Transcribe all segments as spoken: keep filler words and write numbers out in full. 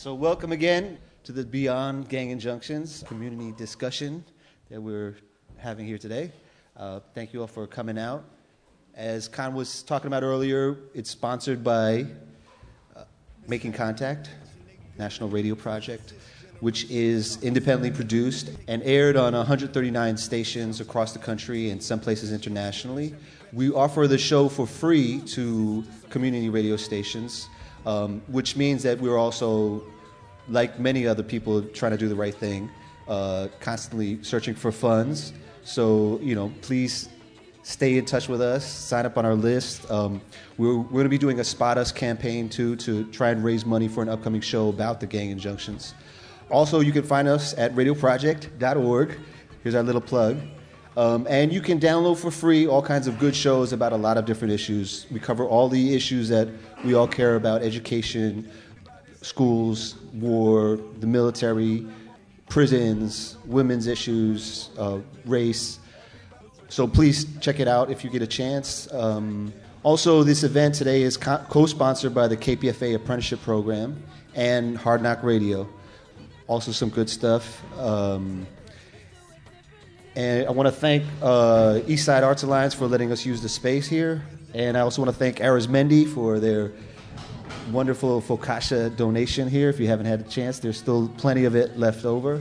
So welcome again to the Beyond Gang Injunctions community discussion that we're having here today. Uh, thank you all for coming out. As Khan was talking about earlier, it's sponsored by uh, Making Contact, National Radio Project, which is independently produced and aired on one hundred thirty-nine stations across the country and some places internationally. We offer the show for free to community radio stations, um, which means that we're also, like many other people trying to do the right thing, uh, constantly searching for funds. So, you know, please stay in touch with us, sign up on our list. Um, we're we're going to be doing a Spot Us campaign, too, to try and raise money for an upcoming show about the gang injunctions. Also, you can find us at radio project dot org. Here's our little plug. Um, and you can download for free all kinds of good shows about a lot of different issues. We cover all the issues that we all care about: education, schools, war, the military, prisons, women's issues, uh, race. So please check it out if you get a chance. Um, also, this event today is co- co-sponsored by the K P F A Apprenticeship Program and Hard Knock Radio. Also some good stuff. Um, and I want to thank uh, Eastside Arts Alliance for letting us use the space here. And I also want to thank Arizmendi for their wonderful focaccia donation here. If you haven't had a chance, there's still plenty of it left over.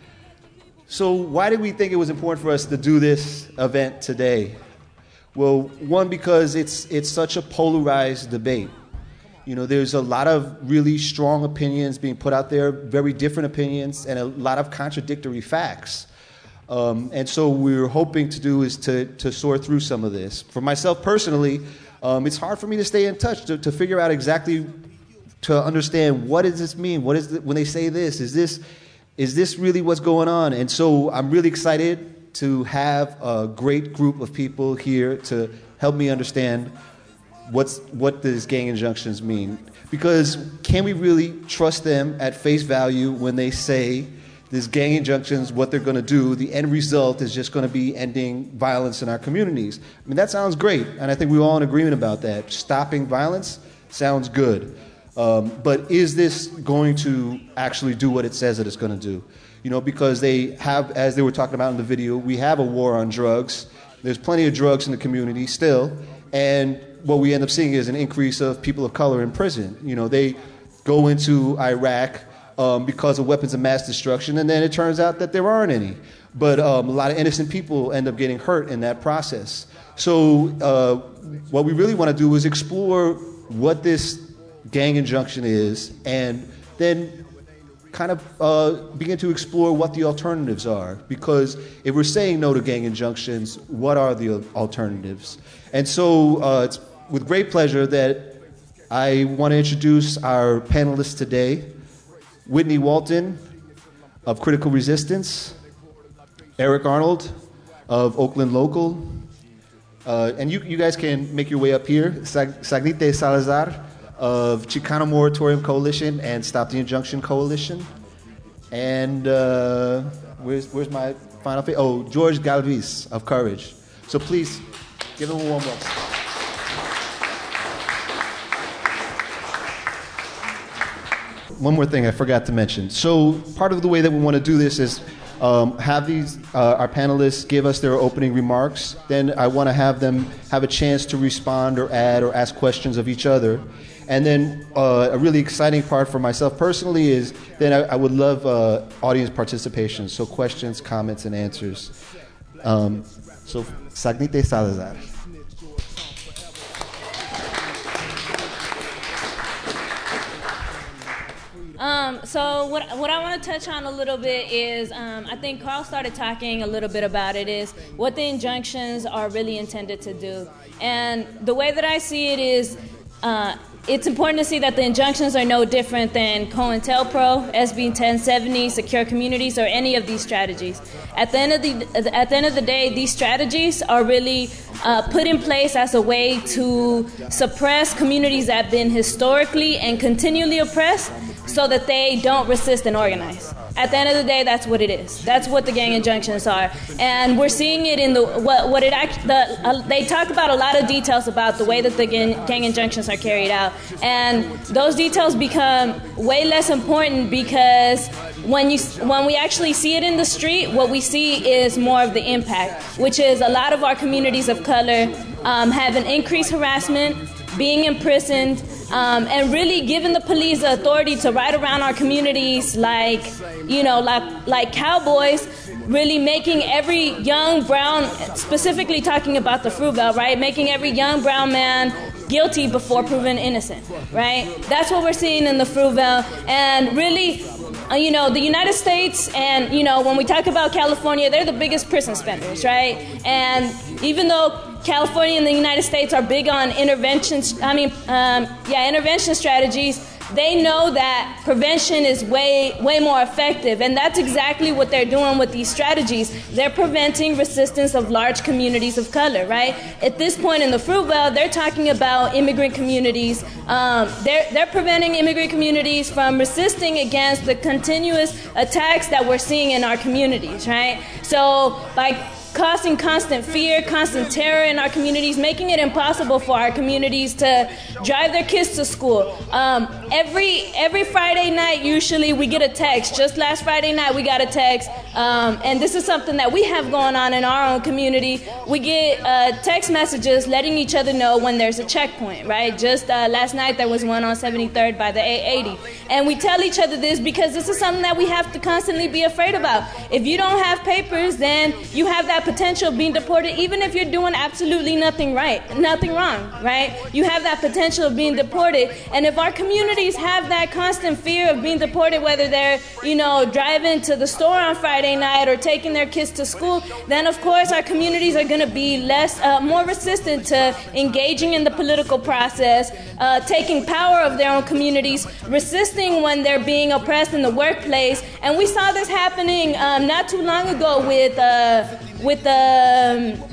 So why did we think it was important for us to do this event today? Well, one, because it's it's such a polarized debate. You know, there's a lot of really strong opinions being put out there, very different opinions, and a lot of contradictory facts. Um, and so what we're hoping to do is to, to sort through some of this. For myself personally, um, it's hard for me to stay in touch, to, to figure out exactly, to understand what does this mean? What is the, when they say this? Is this is this really what's going on? And so I'm really excited to have a great group of people here to help me understand what's what these gang injunctions mean. Because can we really trust them at face value when they say these gang injunctions, what they're going to do, the end result is just going to be ending violence in our communities? I mean, that sounds great, and I think we're all in agreement about that. Stopping violence sounds good. Um, but is this going to actually do what it says that it's going to do? You know, because they have, as they were talking about in the video, we have a war on drugs. There's plenty of drugs in the community still, and what we end up seeing is an increase of people of color in prison. You know, they go into Iraq um, because of weapons of mass destruction, and then it turns out that there aren't any. But um, a lot of innocent people end up getting hurt in that process. So uh, what we really want to do is explore what this gang injunction is, and then kind of uh, begin to explore what the alternatives are. Because if we're saying no to gang injunctions, what are the alternatives? And so uh, it's with great pleasure that I want to introduce our panelists today: Whitney Walton of Critical Resistance, Eric Arnold of Oakland Local, uh, and you, you guys can make your way up here, Sag- Sagnite Salazar of Chicano Moratorium Coalition and Stop the Injunction Coalition, and uh, where's where's my final face? Oh, George Galvis of Courage. So please give them a warm welcome. One more thing I forgot to mention. So part of the way that we want to do this is um, have these uh, our panelists give us their opening remarks. Then I want to have them have a chance to respond or add or ask questions of each other. And then uh, a really exciting part for myself personally is then I, I would love uh, audience participation. So questions, comments, and answers. Um, so Sagnite Salazar. Um, so what what I want to touch on a little bit is um, I think Carl started talking a little bit about it, is what the injunctions are really intended to do. And the way that I see it is uh, it's important to see that the injunctions are no different than COINTELPRO, S B ten seventy, Secure Communities, or any of these strategies. At the end of the at the end of the day, these strategies are really uh, put in place as a way to suppress communities that have been historically and continually oppressed, so that they don't resist and organize. At the end of the day, that's what it is. That's what the gang injunctions are, and we're seeing it in the what, what it act, the, uh, they talk about a lot of details about the way that the gang, gang injunctions are carried out, and those details become way less important because when you when we actually see it in the street, what we see is more of the impact, which is a lot of our communities of color um, have an increased harassment, being imprisoned, um, and really giving the police the authority to ride around our communities like, you know, like like cowboys, really making every young brown, specifically talking about the Fruit Belt, right, making every young brown man guilty before proven innocent, right? That's what we're seeing in the Fruit Belt, and really, uh, you know, the United States and, you know, when we talk about California, they're the biggest prison spenders, right? And even though California and the United States are big on interventions, I mean, um, yeah, intervention strategies, they know that prevention is way, way more effective, and that's exactly what they're doing with these strategies. They're preventing resistance of large communities of color, right? At this point in the Fruit Belt, they're talking about immigrant communities. Um, they're, they're preventing immigrant communities from resisting against the continuous attacks that we're seeing in our communities, right? So by causing constant fear, constant terror in our communities, making it impossible for our communities to drive their kids to school. Um, every every Friday night, usually, we get a text. Just last Friday night, we got a text, um, and this is something that we have going on in our own community. We get uh, text messages letting each other know when there's a checkpoint, right? Just uh, last night, there was one on seventy-third by the eight eighty. And we tell each other this because this is something that we have to constantly be afraid about. If you don't have papers, then you have that potential of being deported, even if you're doing absolutely nothing right, nothing wrong, right? You have that potential of being deported. And if our communities have that constant fear of being deported, whether they're, you know, driving to the store on Friday night or taking their kids to school, then of course our communities are going to be less, uh, more resistant to engaging in the political process, uh, taking power of their own communities, resisting when they're being oppressed in the workplace. And we saw this happening um, not too long ago with uh, with the um,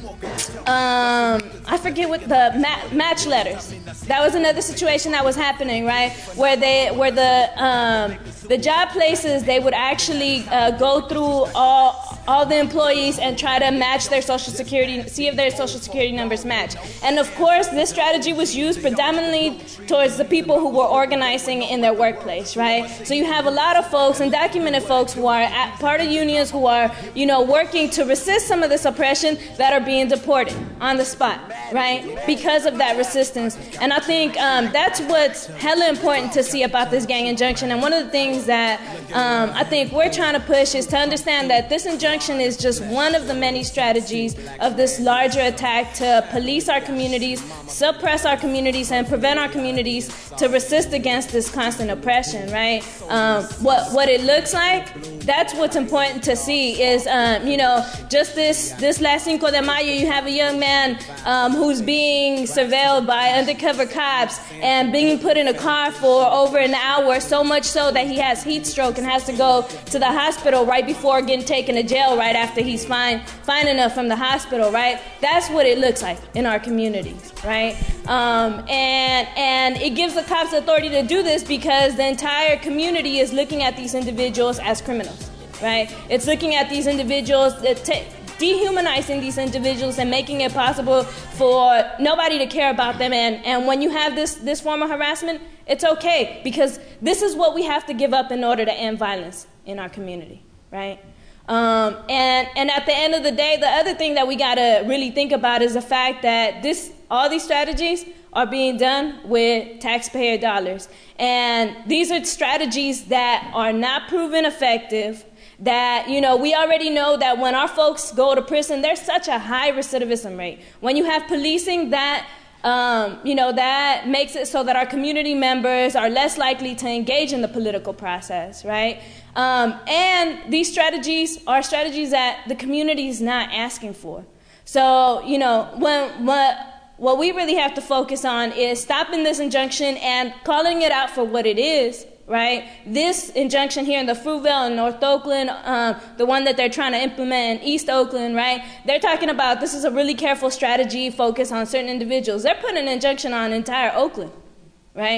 um, I forget what the ma- match letters. That was another situation that was happening, right? Where they, where the um, the job places, they would actually uh, go through all all the employees and try to match their social security, see if their social security numbers match. And of course, this strategy was used predominantly towards the people who were organizing in their workplace, right? So you have a lot of folks, undocumented folks, who are at part of unions, who are, you know, working to resist some of this oppression, that are being deported on the spot, right? Because of that resistance. And I think um, that's what's hella important to see about this gang injunction. And one of the things that um, I think we're trying to push is to understand that this injunction is just one of the many strategies of this larger attack to police our communities, suppress our communities, and prevent our communities to resist against this constant oppression, right? Um, what what it looks like, that's what's important to see is, um, you know, just this, this last Cinco de Mayo, you have a young man um, who's being surveilled by undercover cops and being put in a car for over an hour, so much so that he has heat stroke and has to go to the hospital right before getting taken to jail right after he's fine, fine enough from the hospital, right? That's what it looks like in our communities, right? Um, and, and it gives the cops authority to do this because the entire community is looking at these individuals as criminals, right? It's looking at these individuals, that t- dehumanizing these individuals and making it possible for nobody to care about them. And, and when you have this, this form of harassment, it's okay, because this is what we have to give up in order to end violence in our community, right? Um, and, and at the end of the day, the other thing that we got to really think about is the fact that this, all these strategies are being done with taxpayer dollars. And these are strategies that are not proven effective, that, you know, we already know that when our folks go to prison, there's such a high recidivism rate. When you have policing, that Um, you know, that makes it so that our community members are less likely to engage in the political process, right? Um, and these strategies are strategies that the community is not asking for. So, you know, when, what, what we really have to focus on is stopping this injunction and calling it out for what it is, right? This injunction here in the Fruit Belt in North Oakland, um, the one that they're trying to implement in East Oakland, right? They're talking about this is a really careful strategy focused on certain individuals. They're putting an injunction on entire Oakland, right?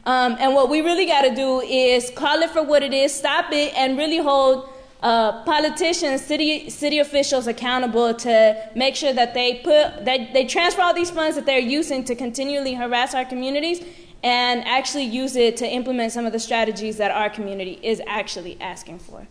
Um, and what we really got to do is call it for what it is, stop it, and really hold uh, politicians, city city officials accountable to make sure that they put that they transfer all these funds that they're using to continually harass our communities and actually use it to implement some of the strategies that our community is actually asking for.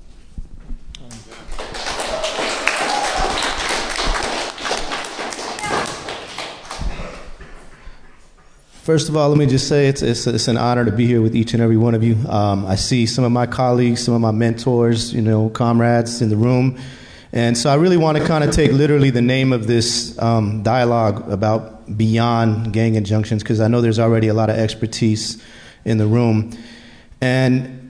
First of all, let me just say it's, it's it's an honor to be here with each and every one of you. Um, I see some of my colleagues, some of my mentors, you know, comrades in the room. And so I really want to kind of take literally the name of this um, dialogue about beyond gang injunctions, because I know there's already a lot of expertise in the room. And,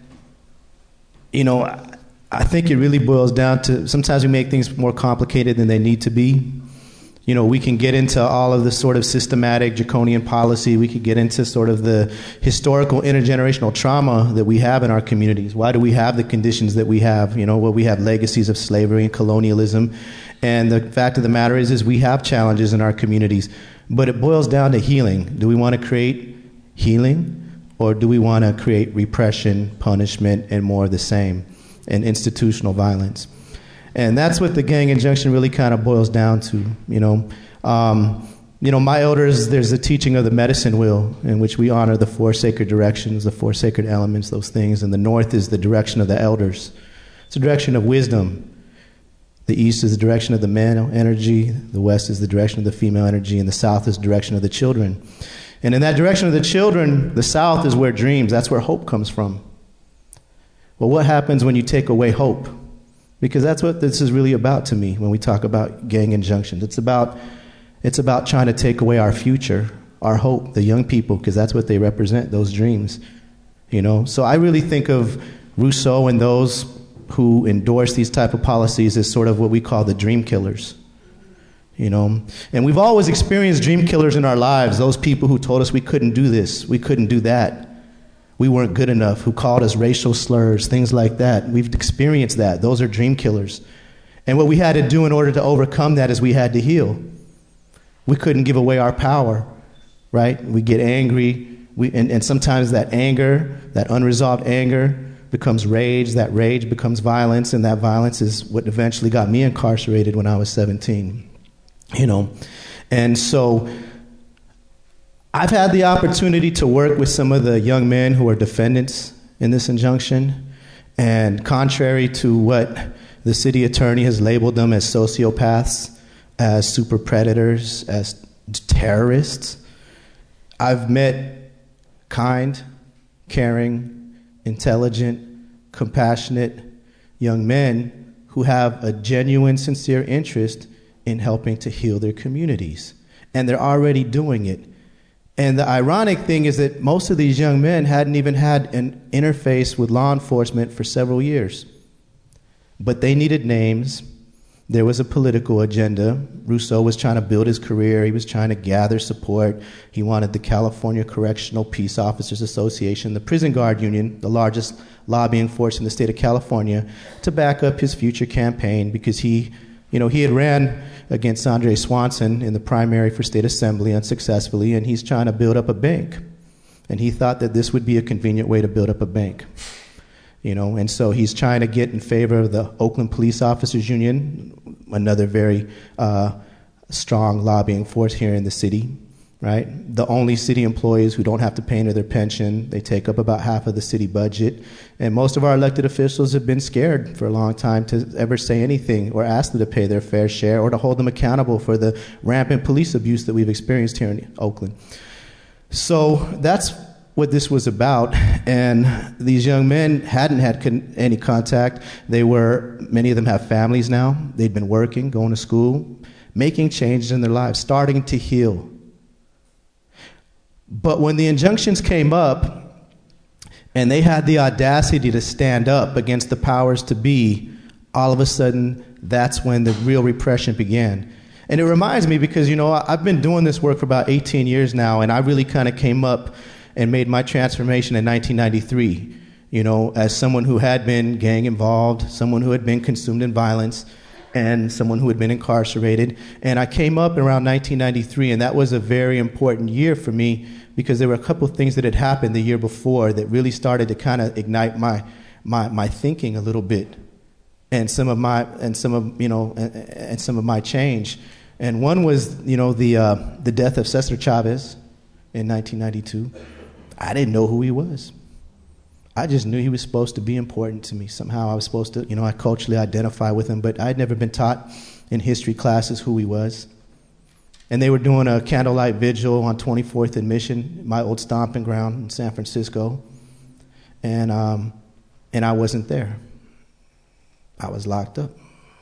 you know, I think it really boils down to sometimes we make things more complicated than they need to be. You know, we can get into all of the sort of systematic draconian policy. We could get into sort of the historical intergenerational trauma that we have in our communities. Why do we have the conditions that we have? You know, well, we have legacies of slavery and colonialism. And the fact of the matter is, is we have challenges in our communities. But it boils down to healing. Do we want to create healing? Or do we want to create repression, punishment, and more of the same, and institutional violence? And that's what the gang injunction really kind of boils down to, you know. Um, you know, my elders, there's a teaching of the medicine wheel in which we honor the four sacred directions, the four sacred elements, those things. And the north is the direction of the elders. It's the direction of wisdom. The east is the direction of the male energy. The west is the direction of the female energy. And the south is the direction of the children. And in that direction of the children, the south is where dreams, that's where hope comes from. Well, what happens when you take away hope? Because that's what this is really about to me when we talk about gang injunctions. It's about, it's about trying to take away our future, our hope, the young people, because that's what they represent, those dreams. You know, so I really think of Rousseau and those who endorse these type of policies as sort of what we call the dream killers. You know, and we've always experienced dream killers in our lives, those people who told us we couldn't do this, we couldn't do that. We weren't good enough, who called us racial slurs, things like that. We've experienced that. Those are dream killers. And what we had to do in order to overcome that is we had to heal. We couldn't give away our power, right? We get angry, we, and, and sometimes that anger, that unresolved anger becomes rage, that rage becomes violence, and that violence is what eventually got me incarcerated when I was seventeen, you know. And so I've had the opportunity to work with some of the young men who are defendants in this injunction, and contrary to what the city attorney has labeled them as sociopaths, as super predators, as terrorists, I've met kind, caring, intelligent, compassionate young men who have a genuine, sincere interest in helping to heal their communities, and they're already doing it. And the ironic thing is that most of these young men hadn't even had an interface with law enforcement for several years. But they needed names. There was a political agenda. Rousseau was trying to build his career. He was trying to gather support. He wanted the California Correctional Peace Officers Association, the prison guard union, the largest lobbying force in the state of California, to back up his future campaign because he, you know, he had ran against Andre Swanson in the primary for state assembly unsuccessfully, and he's trying to build up a bank. And he thought that this would be a convenient way to build up a bank. You know, and so he's trying to get in favor of the Oakland Police Officers Union, another very uh, strong lobbying force here in the city, right? The only city employees who don't have to pay into their pension. They take up about half of the city budget. And most of our elected officials have been scared for a long time to ever say anything or ask them to pay their fair share or to hold them accountable for the rampant police abuse that we've experienced here in Oakland. So that's what this was about. And these young men hadn't had con- any contact. They were, many of them have families now. They'd been working, going to school, making changes in their lives, starting to heal. But when the injunctions came up, and they had the audacity to stand up against the powers to be, all of a sudden, that's when the real repression began. And it reminds me because, you know, I've been doing this work for about eighteen years now, and I really kind of came up and made my transformation in nineteen ninety-three, you know, as someone who had been gang involved, someone who had been consumed in violence. and someone who had been incarcerated. And I came up around nineteen ninety-three, and that was a very important year for me because there were a couple of things that had happened the year before that really started to kind of ignite my, my my thinking a little bit, and some of my and some of you know and, and some of my change. And one was you know the uh, the death of Cesar Chavez in nineteen ninety-two. I didn't know who he was. I just knew he was supposed to be important to me. Somehow I was supposed to, you know, I culturally identify with him, but I'd never been taught in history classes who he was. And they were doing a candlelight vigil on twenty-fourth and Mission, my old stomping ground in San Francisco. And, um, and I wasn't there. I was locked up.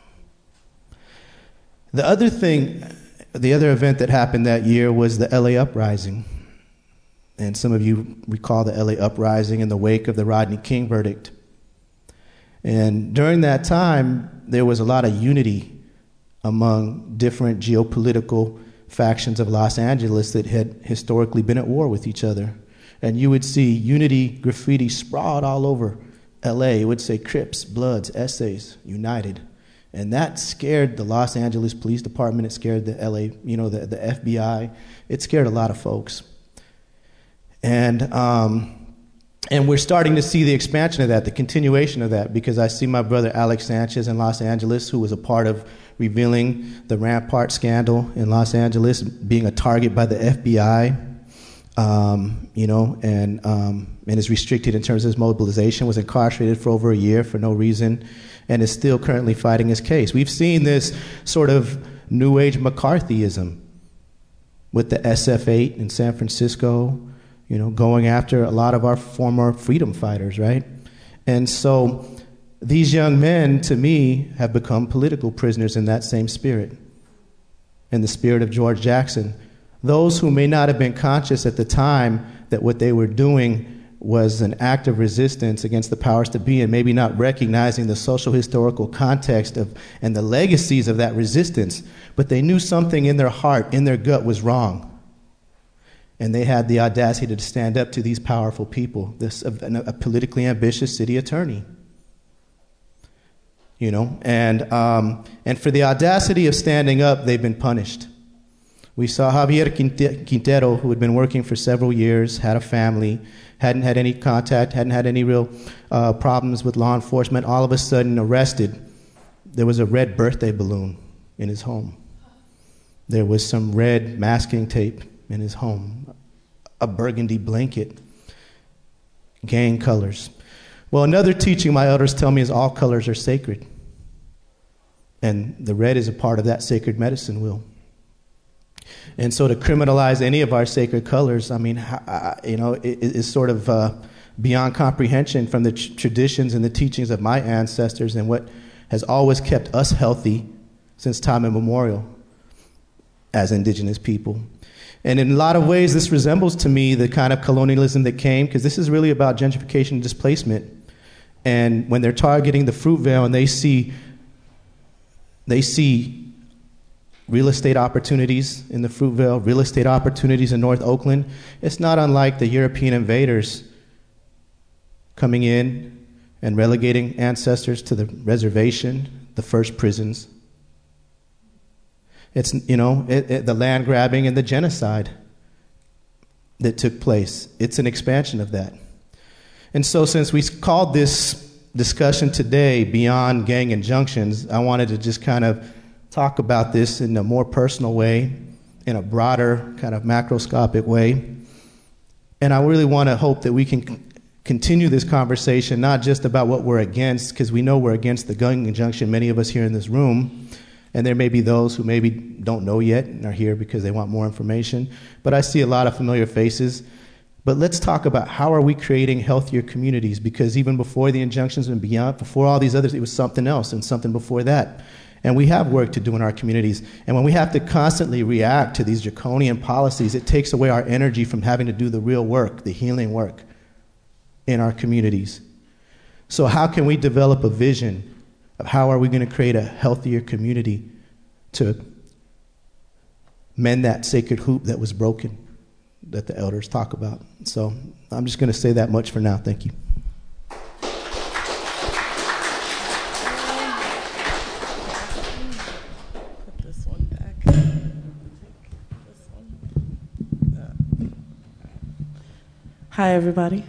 The other thing, the other event that happened that year was the L A uprising. And some of you recall the L A uprising in the wake of the Rodney King verdict. And during that time, there was a lot of unity among different geopolitical factions of Los Angeles that had historically been at war with each other. And you would see unity graffiti sprawled all over L A. It would say Crips, Bloods, Essays, United. And that scared the Los Angeles Police Department. It scared the L A, you know, the, the F B I. It scared a lot of folks. And um, and we're starting to see the expansion of that, the continuation of that, because I see my brother Alex Sanchez in Los Angeles, who was a part of revealing the Rampart scandal in Los Angeles, being a target by the F B I, um, you know, and um, and is restricted in terms of his mobilization, was incarcerated for over a year for no reason, and is still currently fighting his case. We've seen this sort of New Age McCarthyism with the S F eight in San Francisco, you know, going after a lot of our former freedom fighters, right? And so these young men, to me, have become political prisoners in that same spirit, in the spirit of George Jackson. Those who may not have been conscious at the time that what they were doing was an act of resistance against the powers to be, and maybe not recognizing the social historical context of and the legacies of that resistance, but they knew something in their heart, in their gut, was wrong. And they had the audacity to stand up to these powerful people, this a, a politically ambitious city attorney. You know, and um, and for the audacity of standing up, they've been punished. We saw Javier Quintero, who had been working for several years, had a family, hadn't had any contact, hadn't had any real uh, problems with law enforcement, all of a sudden arrested. There was a red birthday balloon in his home. There was some red masking tape in his home, a burgundy blanket, gang colors. Well, another teaching my elders tell me is all colors are sacred. And the red is a part of that sacred medicine wheel. And so to criminalize any of our sacred colors, I mean, you know, is sort of uh, beyond comprehension from the tr- traditions and the teachings of my ancestors and what has always kept us healthy since time immemorial as indigenous people. And in a lot of ways, this resembles to me the kind of colonialism that came, because this is really about gentrification and displacement. And when they're targeting the Fruitvale and they see they see real estate opportunities in the Fruitvale, real estate opportunities in North Oakland, it's not unlike the European invaders coming in and relegating ancestors to the reservation, the first prisons. It's, you know, it, it, the land grabbing and the genocide that took place. It's an expansion of that. And so since we called this discussion today Beyond Gang Injunctions, I wanted to just kind of talk about this in a more personal way, in a broader kind of macroscopic way. And I really want to hope that we can c- continue this conversation, not just about what we're against, because we know we're against the gun injunction, many of us here in this room. And there may be those who maybe don't know yet and are here because they want more information. But I see a lot of familiar faces. But let's talk about how are we creating healthier communities, because even before the injunctions and beyond, before all these others, it was something else and something before that. And we have work to do in our communities. And when we have to constantly react to these draconian policies, it takes away our energy from having to do the real work, the healing work in our communities. So how can we develop a vision of how are we going to create a healthier community to mend that sacred hoop that was broken that the elders talk about? So I'm just going to say that much for now. Thank you. Hi, everybody.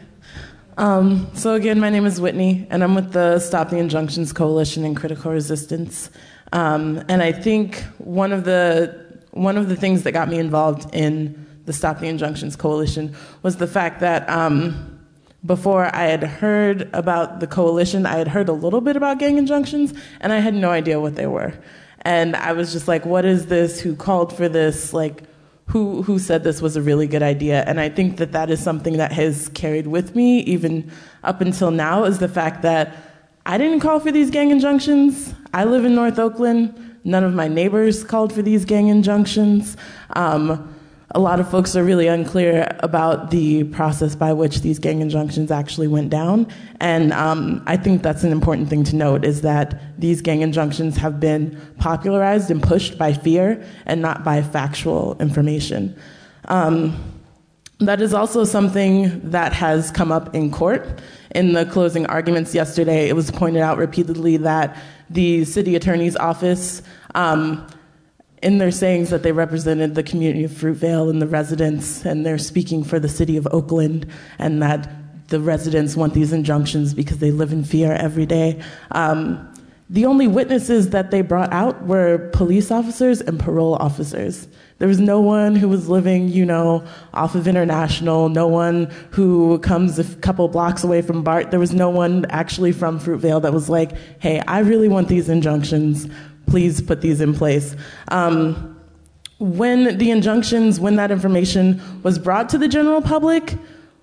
Um, so again, my name is Whitney, and I'm with the Stop the Injunctions Coalition and Critical Resistance. Um, and I think one of the one of the things that got me involved in the Stop the Injunctions Coalition was the fact that um, before I had heard about the coalition, I had heard a little bit about gang injunctions, and I had no idea what they were. And I was just like, what is this? Who called for this? Like, who who said this was a really good idea? And I think that that is something that has carried with me even up until now, is the fact that I didn't call for these gang injunctions. I live in North Oakland. None of my neighbors called for these gang injunctions. Um, a lot of folks are really unclear about the process by which these gang injunctions actually went down. And um, I think that's an important thing to note, is that these gang injunctions have been popularized and pushed by fear and not by factual information. Um, that is also something that has come up in court. In the closing arguments yesterday, it was pointed out repeatedly that the city attorney's office, um, in their sayings that they represented the community of Fruitvale and the residents, and they're speaking for the city of Oakland, and that the residents want these injunctions because they live in fear every day. Um, the only witnesses that they brought out were police officers and parole officers. There was no one who was living, you know, off of International, no one who comes a couple blocks away from BART. There was no one actually from Fruitvale that was like, hey, I really want these injunctions. Please put these in place. Um, when the injunctions, when that information was brought to the general public,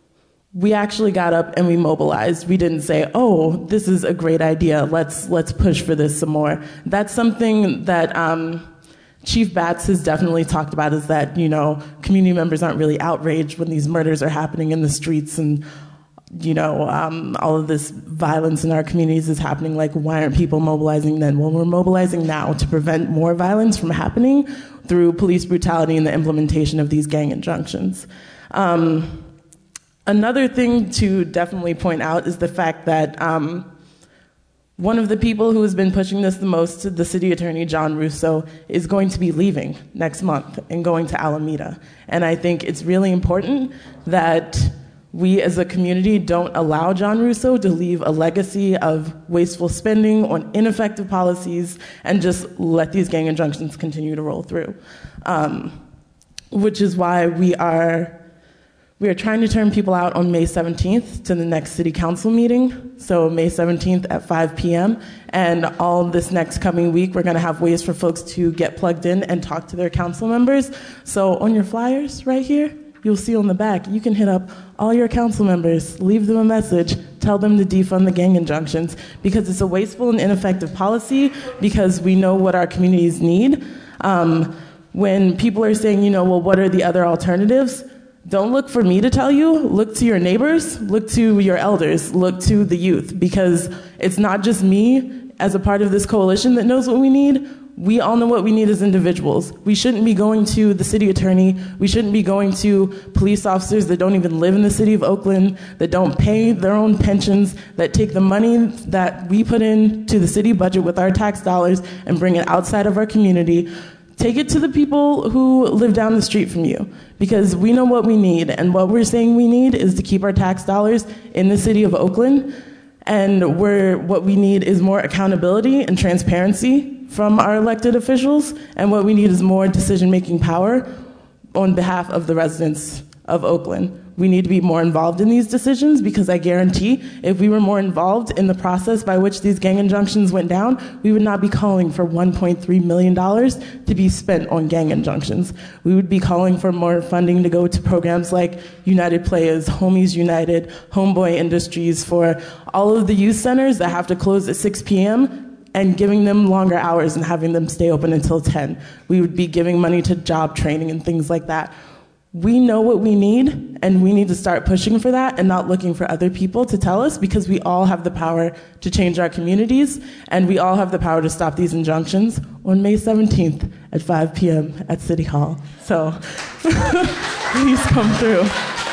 we actually got up and we mobilized. We didn't say, oh, this is a great idea. Let's let's push for this some more. That's something that um, Chief Batts has definitely talked about, is that, you know, community members aren't really outraged when these murders are happening in the streets and, you know, um, all of this violence in our communities is happening. Like, why aren't people mobilizing then? Well, we're mobilizing now to prevent more violence from happening through police brutality and the implementation of these gang injunctions. Um, another thing to definitely point out is the fact that um, one of the people who has been pushing this the most, the city attorney, John Russo, is going to be leaving next month and going to Alameda. And I think it's really important that we as a community don't allow John Russo to leave a legacy of wasteful spending on ineffective policies and just let these gang injunctions continue to roll through. Um, which is why we are we are trying to turn people out on May seventeenth to the next city council meeting. So May seventeenth at five p.m. And all this next coming week, we're going to have ways for folks to get plugged in and talk to their council members. So on your flyers right here, you'll see on the back, you can hit up all your council members, leave them a message, tell them to defund the gang injunctions, because it's a wasteful and ineffective policy, because we know what our communities need. Um, when people are saying, you know, well, what are the other alternatives? Don't look for me to tell you. Look to your neighbors, look to your elders, look to the youth, because it's not just me as a part of this coalition that knows what we need. We all know what we need as individuals. We shouldn't be going to the city attorney. We shouldn't be going to police officers that don't even live in the city of Oakland, that don't pay their own pensions, that take the money that we put into the city budget with our tax dollars and bring it outside of our community. Take it to the people who live down the street from you, because we know what we need. And what we're saying we need is to keep our tax dollars in the city of Oakland. And we're, what we need is more accountability and transparency from our elected officials, and what we need is more decision-making power on behalf of the residents of Oakland. We need to be more involved in these decisions, because I guarantee if we were more involved in the process by which these gang injunctions went down, we would not be calling for one point three million dollars to be spent on gang injunctions. We would be calling for more funding to go to programs like United Players, Homies United, Homeboy Industries, for all of the youth centers that have to close at six p.m., and giving them longer hours and having them stay open until ten. We would be giving money to job training and things like that. We know what we need, and we need to start pushing for that and not looking for other people to tell us, because we all have the power to change our communities, and we all have the power to stop these injunctions on May seventeenth at five p.m. at City Hall. So please come through.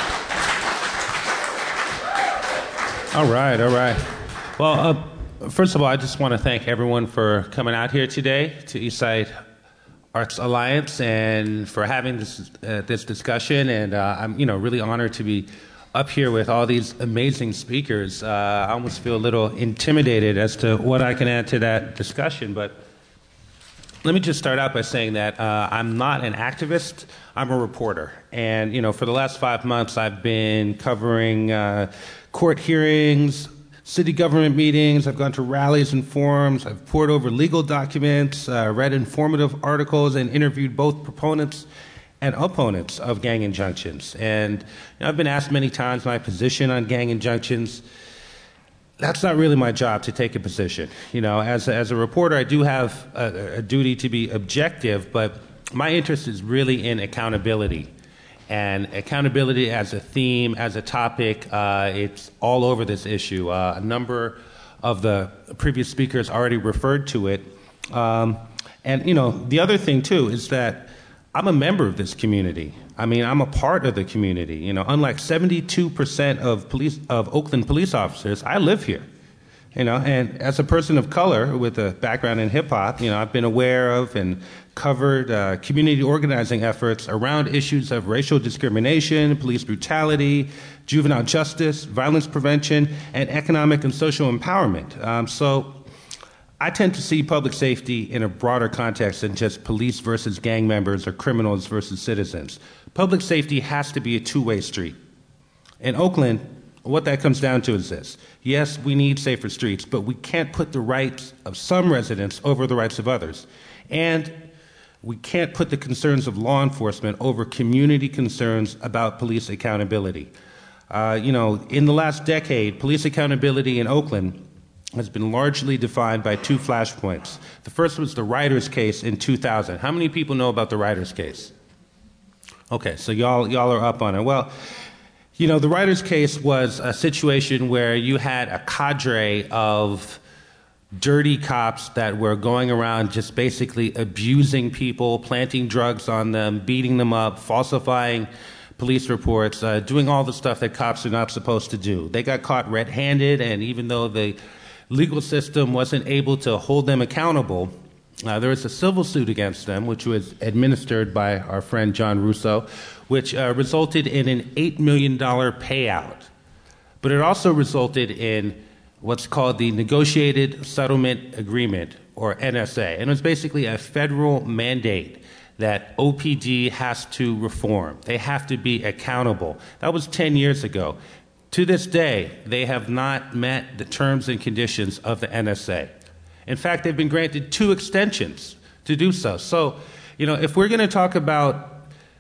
All right, all right. Well, uh, first of all, I just want to thank everyone for coming out here today to Eastside Arts Alliance and for having this uh, this discussion. And uh, I'm, you know, really honored to be up here with all these amazing speakers. Uh, I almost feel a little intimidated as to what I can add to that discussion, but let me just start out by saying that uh, I'm not an activist, I'm a reporter. And, you know, for the last five months, I've been covering uh, court hearings, city government meetings, I've gone to rallies and forums, I've pored over legal documents, uh, read informative articles, and interviewed both proponents and opponents of gang injunctions. And you know, I've been asked many times my position on gang injunctions. That's not really my job to take a position. You know, as a, as a reporter, I do have a, a duty to be objective, but my interest is really in accountability. And accountability as a theme, as a topic, uh, it's all over this issue. Uh, a number of the previous speakers already referred to it. Um, and, you know, the other thing, too, is that I'm a member of this community. I mean, I'm a part of the community. You know, unlike seventy-two percent of police of Oakland police officers, I live here. You know, and as a person of color with a background in hip hop, you know, I've been aware of and covered uh, community organizing efforts around issues of racial discrimination, police brutality, juvenile justice, violence prevention, and economic and social empowerment. Um, so I tend to see public safety in a broader context than just police versus gang members or criminals versus citizens. Public safety has to be a two-way street. In Oakland, what that comes down to is this. Yes, we need safer streets, but we can't put the rights of some residents over the rights of others. And we can't put the concerns of law enforcement over community concerns about police accountability. Uh, you know, in the last decade, police accountability in Oakland has been largely defined by two flashpoints. The first was the Riders case in two thousand. How many people know about the Riders case? Okay, so y'all y'all are up on it. Well, you know, the Riders case was a situation where you had a cadre of dirty cops that were going around just basically abusing people, planting drugs on them, beating them up, falsifying police reports, uh, doing all the stuff that cops are not supposed to do. They got caught red-handed, and even though the legal system wasn't able to hold them accountable, uh, there was a civil suit against them, which was administered by our friend John Russo, which uh, resulted in an eight million dollars payout. But it also resulted in what's called the Negotiated Settlement Agreement, or N S A. And it was basically a federal mandate that O P D has to reform. They have to be accountable. That was ten years ago. To this day, they have not met the terms and conditions of the N S A. In fact, they've been granted two extensions to do so. So, you know, if we're going to talk about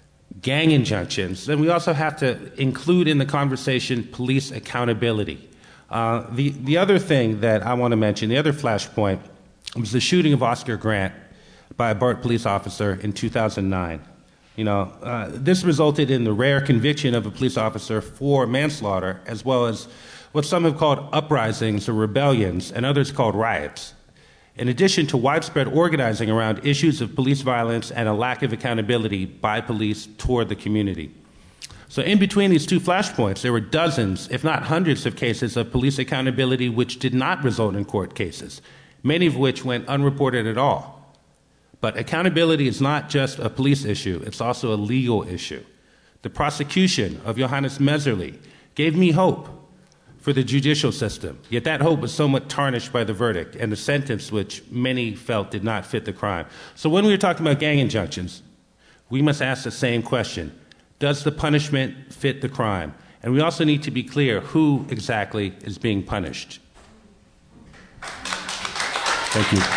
gang injunctions, then we also have to include in the conversation police accountability. Uh, the, the other thing that I want to mention, the other flashpoint, was the shooting of Oscar Grant by a BART police officer in two thousand nine. You know, uh, this resulted in the rare conviction of a police officer for manslaughter, as well as what some have called uprisings or rebellions, and others called riots. In addition to widespread organizing around issues of police violence and a lack of accountability by police toward the community. So in between these two flashpoints, there were dozens, if not hundreds, of cases of police accountability which did not result in court cases, many of which went unreported at all. But accountability is not just a police issue, it's also a legal issue. The prosecution of Johannes Messerly gave me hope for the judicial system, yet that hope was somewhat tarnished by the verdict and the sentence which many felt did not fit the crime. So when we were talking about gang injunctions, we must ask the same question. Does the punishment fit the crime? And we also need to be clear who exactly is being punished. Thank you.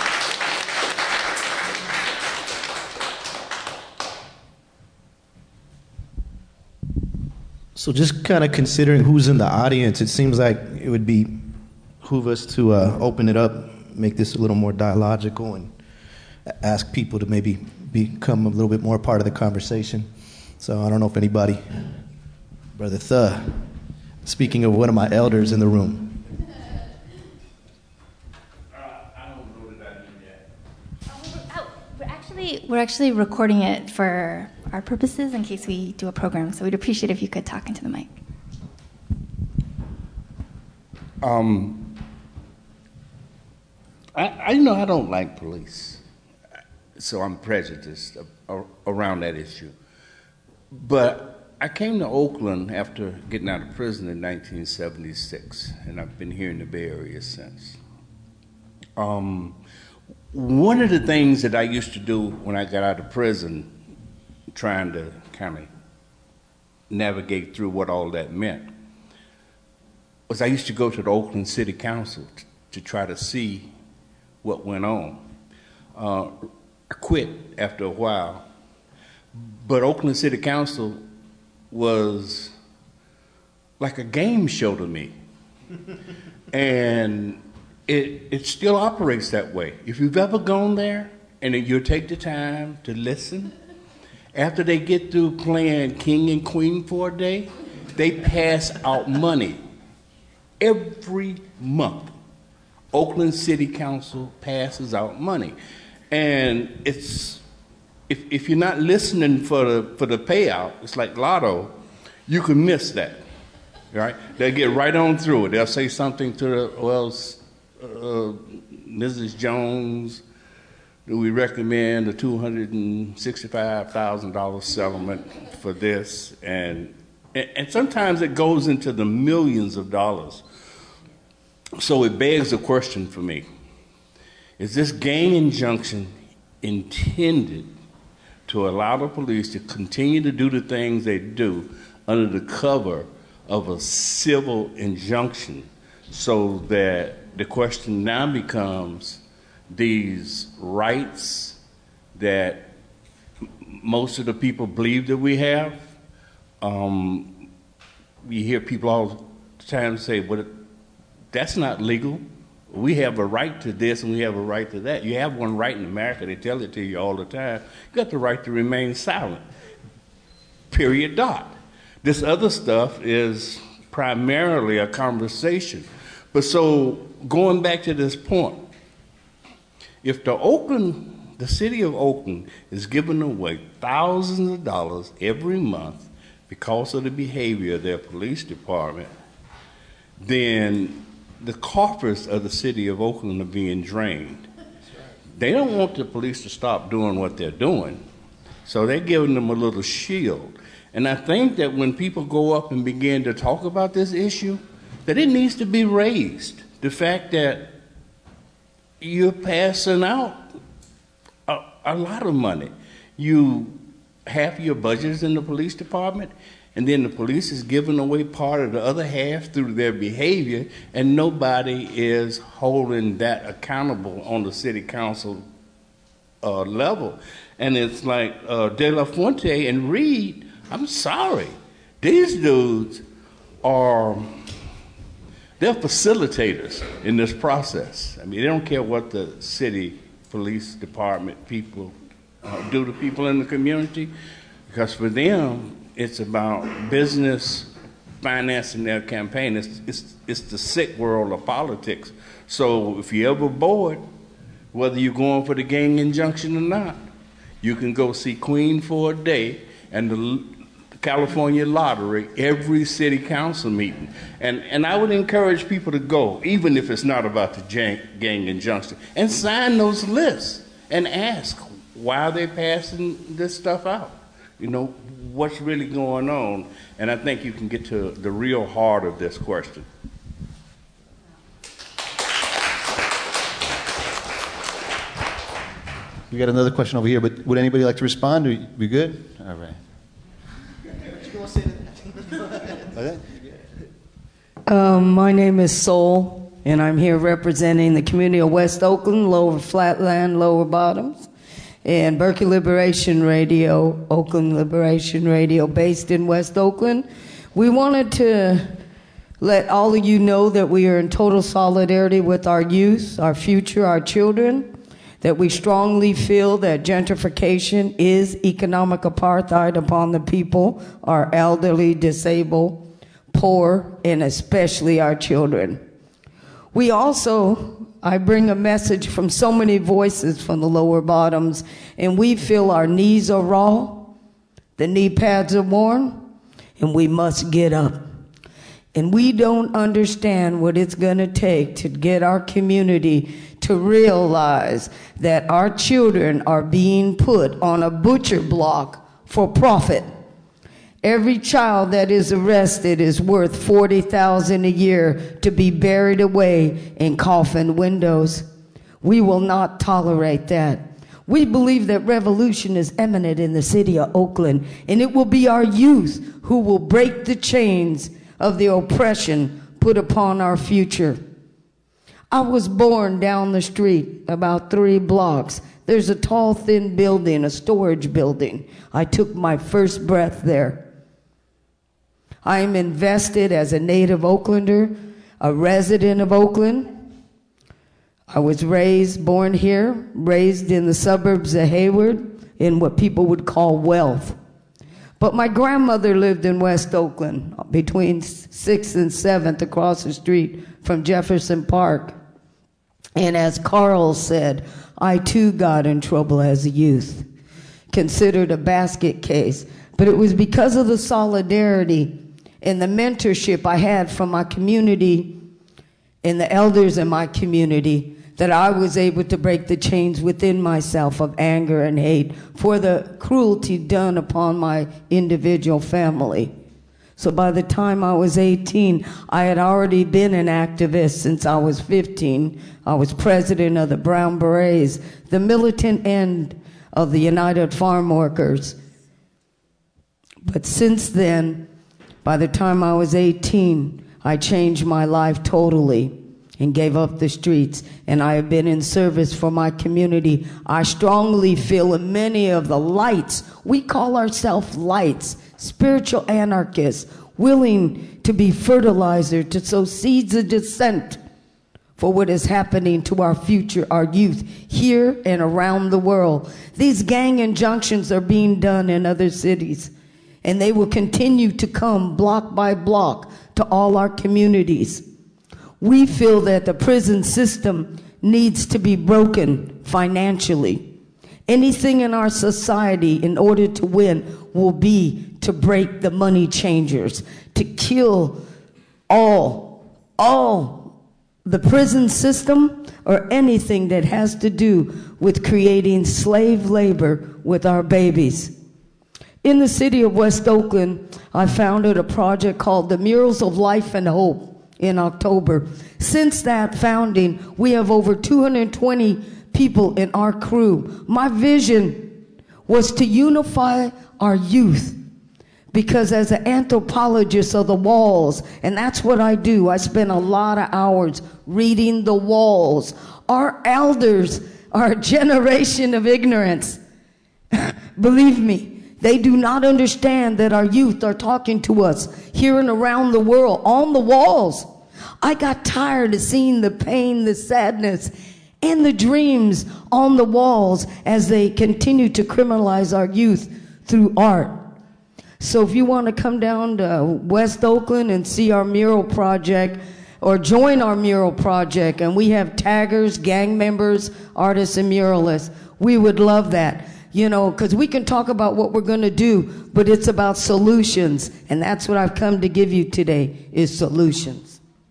So just kind of considering who's in the audience, it seems like it would be behoove us to uh, open it up, make this a little more dialogical, and ask people to maybe become a little bit more part of the conversation. So I don't know if anybody, Brother Thuh, speaking of one of my elders in the room. Actually, we're actually recording it for our purposes in case we do a program, so we'd appreciate if you could talk into the mic. Um, I, I you know I don't like police, so I'm prejudiced around that issue. But I came to Oakland after getting out of prison in nineteen seventy-six, and I've been here in the Bay Area since. Um, one of the things that I used to do when I got out of prison, trying to kind of navigate through what all that meant, was I used to go to the Oakland City Council t- to try to see what went on. Uh, I quit after a while, but Oakland City Council was like a game show to me. And it it still operates that way. If you've ever gone there and you take the time to listen, after they get through playing King and Queen for a day, they pass out money every month. Oakland City Council passes out money. And it's If, if you're not listening for the for the payout, it's like lotto, you can miss that, right? They'll get right on through it. They'll say something to the, well, uh, Missus Jones, do we recommend a two hundred sixty-five thousand dollars settlement for this? And, and sometimes it goes into the millions of dollars. So it begs a question for me. Is this gang injunction intended to allow the police to continue to do the things they do under the cover of a civil injunction, so that the question now becomes these rights that most of the people believe that we have? Um, we hear people all the time say, well, that's not legal. We have a right to this and we have a right to that. You have one right in America. They tell it to you all the time. You got the right to remain silent. Period, dot. This other stuff is primarily a conversation. But so going back to this point, if the Oakland, the city of Oakland is giving away thousands of dollars every month because of the behavior of their police department, then the coffers of the city of Oakland are being drained. They don't want the police to stop doing what they're doing, so they're giving them a little shield. And I think that when people go up and begin to talk about this issue, that it needs to be raised. The fact that you're passing out a, a lot of money. You half your budget is in the police department, and then the police is giving away part of the other half through their behavior, and nobody is holding that accountable on the city council uh, level. And it's like uh, De La Fuente and Reed, I'm sorry, these dudes are, they're facilitators in this process. I mean, they don't care what the city police department people uh, do to people in the community, because for them, it's about business financing their campaign. It's, it's, it's the sick world of politics. So if you're ever bored, whether you're going for the gang injunction or not, you can go see Queen for a day and the California Lottery every city council meeting. And, and I would encourage people to go, even if it's not about the gang, gang injunction, and sign those lists and ask, why are they passing this stuff out? You know, what's really going on? And I think you can get to the real heart of this question. We got another question over here, but would anybody like to respond? Are we good? All right. Um, my name is Sol, and I'm here representing the community of West Oakland, Lower Flatland, Lower Bottoms, and Berkeley Liberation Radio, Oakland Liberation Radio, based in West Oakland. We wanted to let all of you know that we are in total solidarity with our youth, our future, our children, that we strongly feel that gentrification is economic apartheid upon the people, our elderly, disabled, poor, and especially our children. We also, I bring a message from so many voices from the lower bottoms, and we feel our knees are raw, the knee pads are worn, and we must get up. And we don't understand what it's going to take to get our community to realize that our children are being put on a butcher block for profit. Every child that is arrested is worth forty thousand dollars a year to be buried away in coffin windows. We will not tolerate that. We believe that revolution is imminent in the city of Oakland, and it will be our youth who will break the chains of the oppression put upon our future. I was born down the street about three blocks. There's a tall, thin building, a storage building. I took my first breath there. I am invested as a native Oaklander, a resident of Oakland. I was raised, born here, raised in the suburbs of Hayward, in what people would call wealth. But my grandmother lived in West Oakland, between sixth and seventh, across the street from Jefferson Park. And as Carl said, I too got in trouble as a youth, considered a basket case. But it was because of the solidarity and the mentorship I had from my community and the elders in my community that I was able to break the chains within myself of anger and hate for the cruelty done upon my individual family. So by the time I was eighteen, I had already been an activist since I was fifteen. I was president of the Brown Berets, the militant end of the United Farm Workers. But since then, by the time I was eighteen, I changed my life totally and gave up the streets, and I have been in service for my community. I strongly feel in many of the lights, we call ourselves lights, spiritual anarchists, willing to be fertilizer, to sow seeds of dissent for what is happening to our future, our youth, here and around the world. These gang injunctions are being done in other cities, and they will continue to come block by block to all our communities. We feel that the prison system needs to be broken financially. Anything in our society in order to win will be to break the money changers, to kill all, all the prison system or anything that has to do with creating slave labor with our babies. In the city of West Oakland, I founded a project called the Murals of Life and Hope in October. Since that founding, we have over two hundred twenty people in our crew. My vision was to unify our youth, because as an anthropologist of the walls, and that's what I do, I spend a lot of hours reading the walls. Our elders are a generation of ignorance. Believe me, they do not understand that our youth are talking to us here and around the world on the walls. I got tired of seeing the pain, the sadness, and the dreams on the walls as they continue to criminalize our youth through art. So if you want to come down to West Oakland and see our mural project, or join our mural project, and we have taggers, gang members, artists, and muralists, we would love that. You know, because we can talk about what we're going to do, but it's about solutions. And that's what I've come to give you today, is solutions.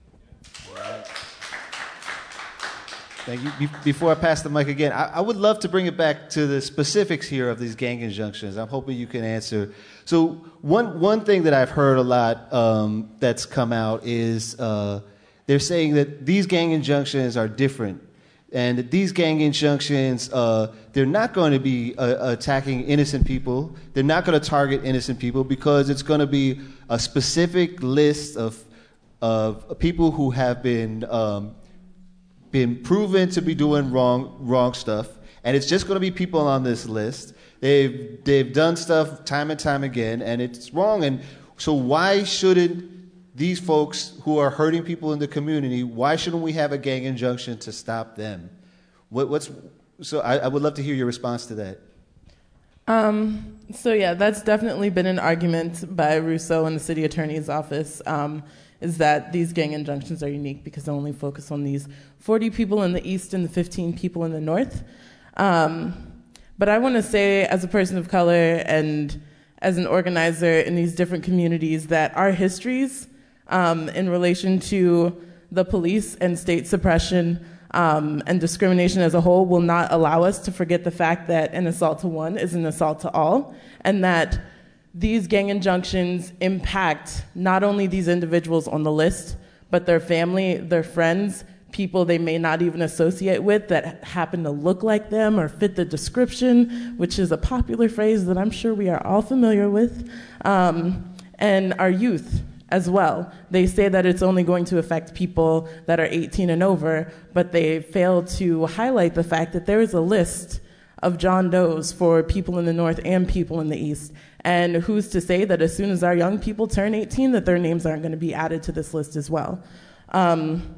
Thank you. Be- before I pass the mic again, I-, I would love to bring it back to the specifics here of these gang injunctions. I'm hoping you can answer. So one one thing that I've heard a lot um, that's come out is uh, they're saying that these gang injunctions are different. And that these gang injunctions, uh, they're not going to be uh, attacking innocent people. They're not going to target innocent people, because it's going to be a specific list of of people who have been um, been proven to be doing wrong wrong stuff, and it's just going to be people on this list. They've they've done stuff time and time again, and it's wrong. And so why shouldn't these folks who are hurting people in the community, why shouldn't we have a gang injunction to stop them? What, what's so? I, I would love to hear your response to that. Um, so yeah, that's definitely been an argument by Russo and the city attorney's office, um, is that these gang injunctions are unique because they only focus on these forty people in the east and the fifteen people in the north. Um, but I want to say, as a person of color and as an organizer in these different communities, that our histories um, in relation to the police and state suppression um, and discrimination as a whole will not allow us to forget the fact that an assault to one is an assault to all, and that these gang injunctions impact not only these individuals on the list, but their family, their friends, people they may not even associate with that happen to look like them or fit the description, which is a popular phrase that I'm sure we are all familiar with, um, and our youth as well. They say that it's only going to affect people that are eighteen and over, but they fail to highlight the fact that there is a list of John Does for people in the North and people in the East. And who's to say that as soon as our young people turn eighteen, that their names aren't going to be added to this list as well. Um,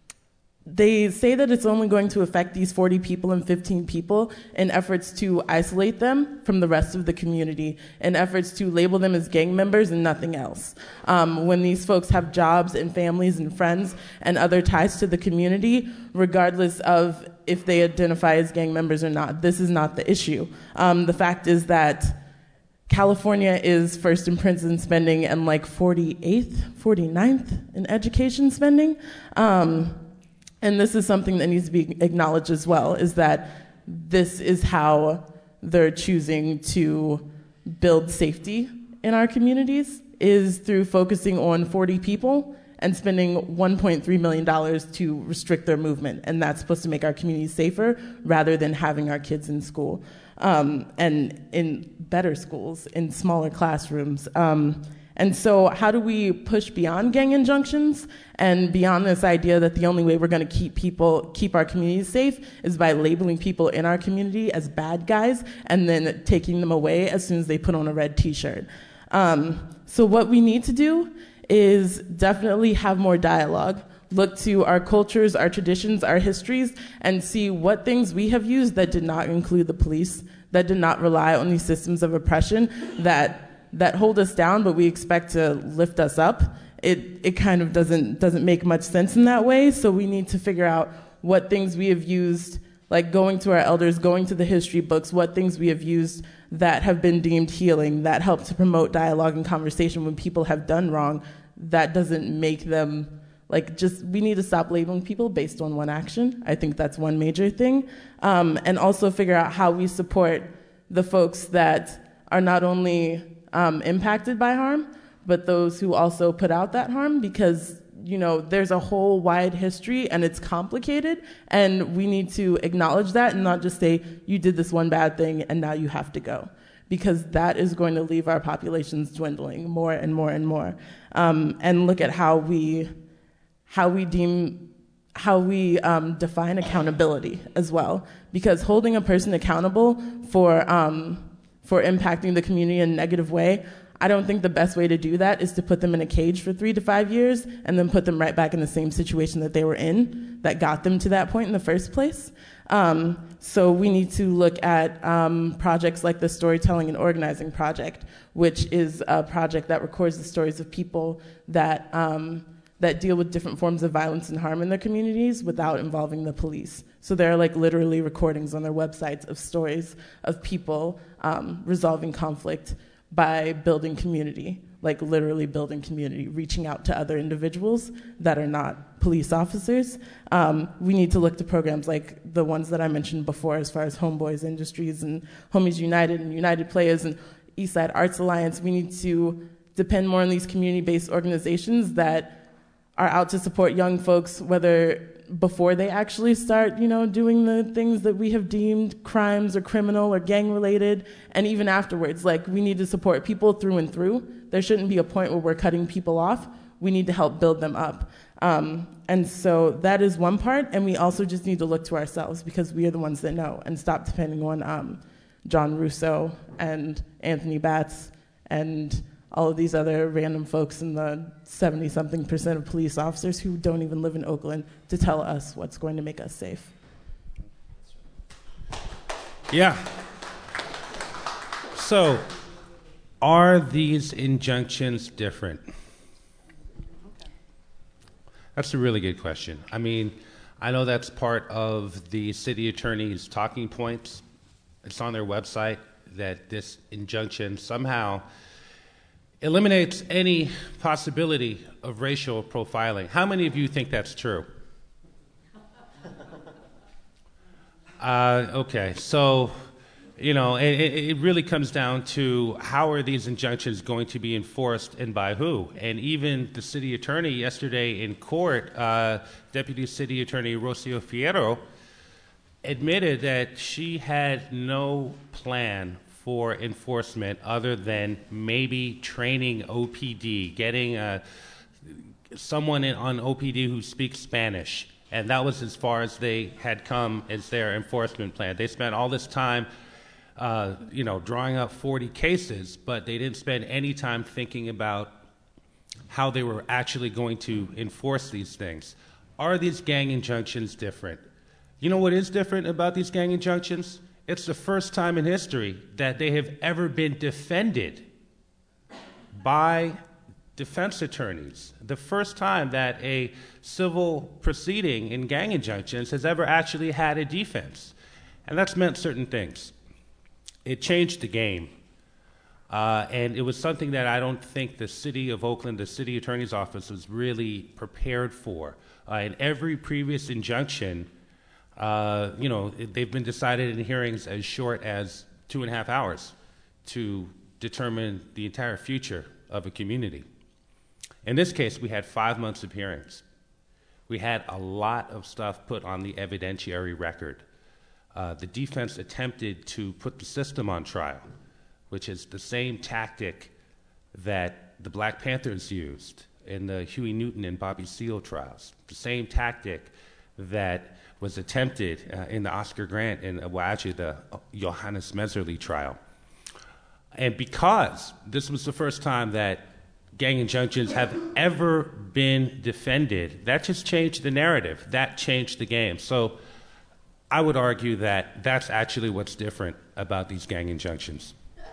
They say that it's only going to affect these forty people and fifteen people in efforts to isolate them from the rest of the community, in efforts to label them as gang members and nothing else. Um, when these folks have jobs and families and friends and other ties to the community, regardless of if they identify as gang members or not, this is not the issue. Um, the fact is that California is first in prison spending and like forty-eighth, forty-ninth in education spending. Um, And this is something that needs to be acknowledged as well, is that this is how they're choosing to build safety in our communities, is through focusing on forty people and spending one point three million dollars to restrict their movement. And that's supposed to make our communities safer rather than having our kids in school, um, and in better schools, in smaller classrooms. Um, And so how do we push beyond gang injunctions and beyond this idea that the only way we're going to keep people, keep our communities safe is by labeling people in our community as bad guys and then taking them away as soon as they put on a red t-shirt? Um, so what we need to do is definitely have more dialogue, look to our cultures, our traditions, our histories, and see what things we have used that did not include the police, that did not rely on these systems of oppression, that that hold us down, but we expect to lift us up. It it kind of doesn't doesn't make much sense in that way. So we need to figure out what things we have used, like going to our elders, going to the history books, what things we have used that have been deemed healing, that help to promote dialogue and conversation when people have done wrong. That doesn't make them, like, just, we need to stop labeling people based on one action. I think that's one major thing. Um, and also figure out how we support the folks that are not only Um, impacted by harm, but those who also put out that harm, because, you know, there's a whole wide history and it's complicated, and we need to acknowledge that and not just say, you did this one bad thing and now you have to go, because that is going to leave our populations dwindling more and more and more. Um, and look at how we, how we deem, how we um, define accountability as well, because holding a person accountable for um, for impacting the community in a negative way, I don't think the best way to do that is to put them in a cage for three to five years and then put them right back in the same situation that they were in that got them to that point in the first place. Um, so we need to look at um, projects like the Storytelling and Organizing Project, which is a project that records the stories of people that um, that deal with different forms of violence and harm in their communities without involving the police. So there are like literally recordings on their websites of stories of people um, resolving conflict by building community, like literally building community, reaching out to other individuals that are not police officers. Um, we need to look to programs like the ones that I mentioned before, as far as Homeboys Industries and Homies United and United Players and Eastside Arts Alliance. We need to depend more on these community-based organizations that are out to support young folks, whether before they actually start, you know, doing the things that we have deemed crimes or criminal or gang-related, and even afterwards. Like, we need to support people through and through. There shouldn't be a point where we're cutting people off. We need to help build them up. Um, and so that is one part, and we also just need to look to ourselves, because we are the ones that know, and stop depending on um, John Russo and Anthony Batts and all of these other random folks in the seventy-something percent of police officers who don't even live in Oakland to tell us what's going to make us safe. Yeah. So, are these injunctions different? That's a really good question. I mean, I know that's part of the city attorney's talking points. It's on their website that this injunction somehow eliminates any possibility of racial profiling. How many of you think that's true? Uh, okay, so you know, it, it really comes down to how are these injunctions going to be enforced and by who? And even the city attorney yesterday in court, uh, Deputy City Attorney Rocio Fierro, admitted that she had no plan for enforcement other than maybe training O P D, getting uh, someone in, on O P D who speaks Spanish. And that was as far as they had come as their enforcement plan. They spent all this time Uh, you know, drawing up forty cases, but they didn't spend any time thinking about how they were actually going to enforce these things. Are these gang injunctions different? You know what is different about these gang injunctions? It's the first time in history that they have ever been defended by defense attorneys. The first time that a civil proceeding in gang injunctions has ever actually had a defense. And that's meant certain things. It changed the game, uh, and it was something that I don't think the city of Oakland, the city attorney's office, was really prepared for. Uh, in every previous injunction, uh, you know, it, they've been decided in hearings as short as two and a half hours to determine the entire future of a community. In this case, we had five months of hearings. We had a lot of stuff put on the evidentiary record. Uh, the defense attempted to put the system on trial, which is the same tactic that the Black Panthers used in the Huey Newton and Bobby Seale trials, the same tactic that was attempted uh, in the Oscar Grant and uh, well, actually the Johannes Messerly trial. And because this was the first time that gang injunctions have ever been defended, that just changed the narrative. That changed the game. So I would argue that that's actually what's different about these gang injunctions.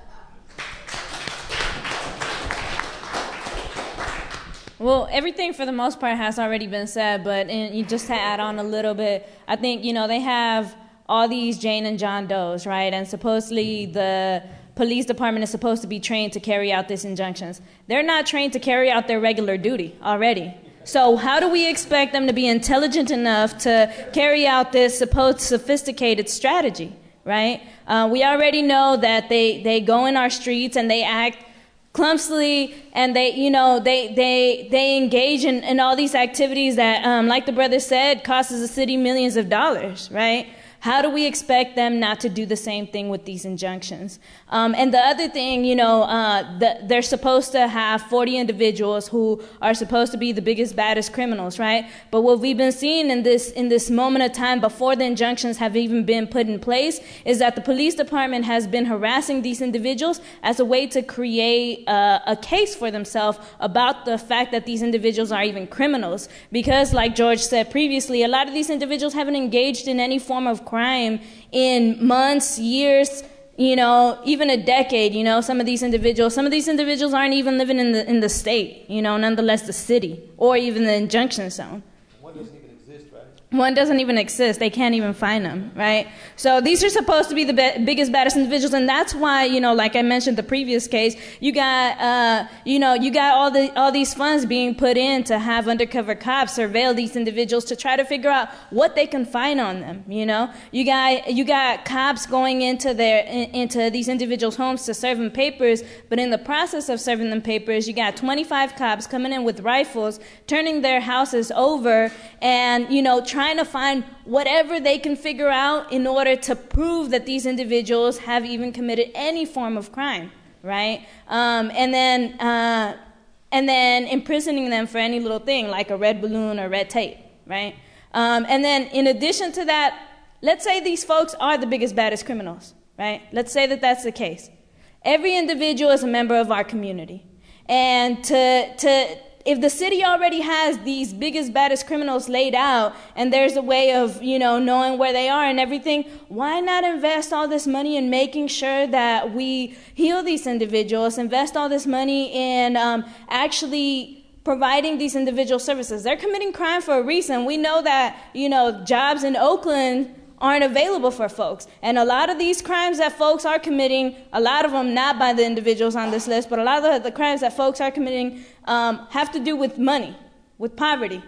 Well, everything for the most part has already been said, but and you just to add on a little bit, I think, you know, they have all these Jane and John Does, right? And supposedly the police department is supposed to be trained to carry out these injunctions. They're not trained to carry out their regular duty already. So how do we expect them to be intelligent enough to carry out this supposed sophisticated strategy, right? Uh, we already know that they, they go in our streets and they act clumsily, and they, you know, they they they engage in, in all these activities that, um, like the brother said, costs the city millions of dollars, right? How do we expect them not to do the same thing with these injunctions? Um, and the other thing, you know, uh, the, they're supposed to have forty individuals who are supposed to be the biggest, baddest criminals, right? But what we've been seeing in this in this moment of time before the injunctions have even been put in place is that the police department has been harassing these individuals as a way to create uh, a case for themselves about the fact that these individuals are even criminals. Because, like George said previously, a lot of these individuals haven't engaged in any form of crime in months, years, you know, even a decade. You know, some of these individuals, some of these individuals aren't even living in the in the state, you know, nonetheless the city or even the injunction zone. One doesn't even exist, right? One doesn't even exist. They can't even find them, right? So these are supposed to be the be- biggest, baddest individuals, and that's why, you know, like I mentioned the previous case, you got, uh, you know, you got all the all these funds being put in to have undercover cops surveil these individuals to try to figure out what they can find on them. You know, you got you got cops going into their in, into these individuals' homes to serve them papers, but in the process of serving them papers, you got twenty-five cops coming in with rifles, turning their houses over, and, you know, trying trying to find whatever they can figure out in order to prove that these individuals have even committed any form of crime, right? Um, and then uh, and then imprisoning them for any little thing like a red balloon or red tape, right? Um, and then in addition to that, let's say these folks are the biggest, baddest criminals, right? Let's say that that's the case. Every individual is a member of our community, and to to if the city already has these biggest, baddest criminals laid out, and there's a way of, you know, knowing where they are and everything, why not invest all this money in making sure that we heal these individuals, invest all this money in um, actually providing these individual services? They're committing crime for a reason. We know that, you know, jobs in Oakland aren't available for folks. And a lot of these crimes that folks are committing, a lot of them not by the individuals on this list, but a lot of the, the crimes that folks are committing um, have to do with money, with poverty,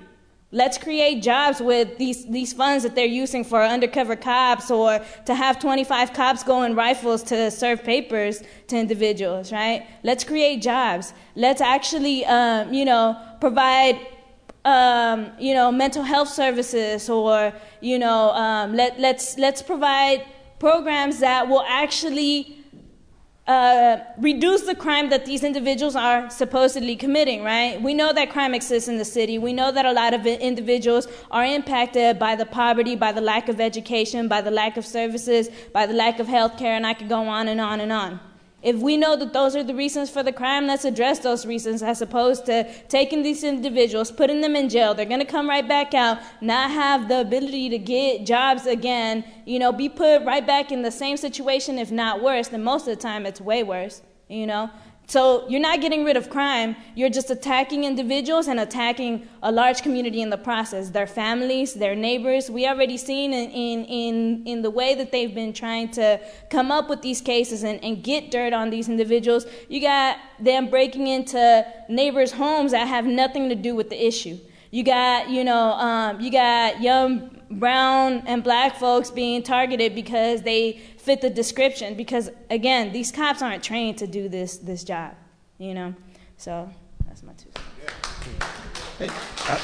Let's create jobs with these, these funds that they're using for undercover cops, or to have twenty-five cops go in rifles to serve papers to individuals, right? Let's create jobs. Let's actually, um, you know, provide, um, you know, mental health services, or, you know, um, let, let's, let's provide programs that will actually Uh, reduce the crime that these individuals are supposedly committing, right? We know that crime exists in the city. We know that a lot of individuals are impacted by the poverty, by the lack of education, by the lack of services, by the lack of health care, and I could go on and on and on. If we know that those are the reasons for the crime, let's address those reasons, as opposed to taking these individuals, putting them in jail. They're going to come right back out, not have the ability to get jobs again, you know, be put right back in the same situation, if not worse. And most of the time, it's way worse, you know. So you're not getting rid of crime. You're just attacking individuals and attacking a large community in the process, their families, their neighbors. We already seen in, in, in, in the way that they've been trying to come up with these cases and, and get dirt on these individuals. You got them breaking into neighbors' homes that have nothing to do with the issue. You got, you know, um, you got young brown and black folks being targeted because they fit the description, because again, these cops aren't trained to do this this job, you know. So that's my two cents. Hey, uh,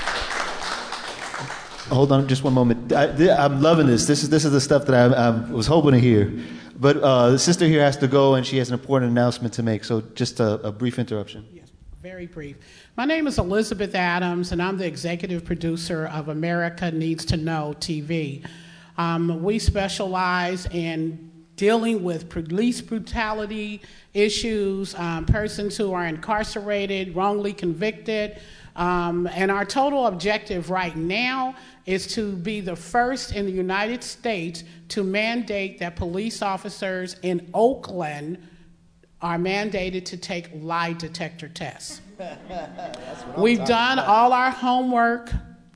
hold on, just one moment. I, I'm loving this. This is this is the stuff that I, I was hoping to hear. But uh, the sister here has to go, and she has an important announcement to make. So just a, a brief interruption. Yes, very brief. My name is Elizabeth Adams, and I'm the executive producer of America Needs to Know T V. Um, we specialize in dealing with police brutality issues, um, persons who are incarcerated, wrongly convicted, um, and our total objective right now is to be the first in the United States to mandate that police officers in Oakland are mandated to take lie detector tests. We've done all our homework,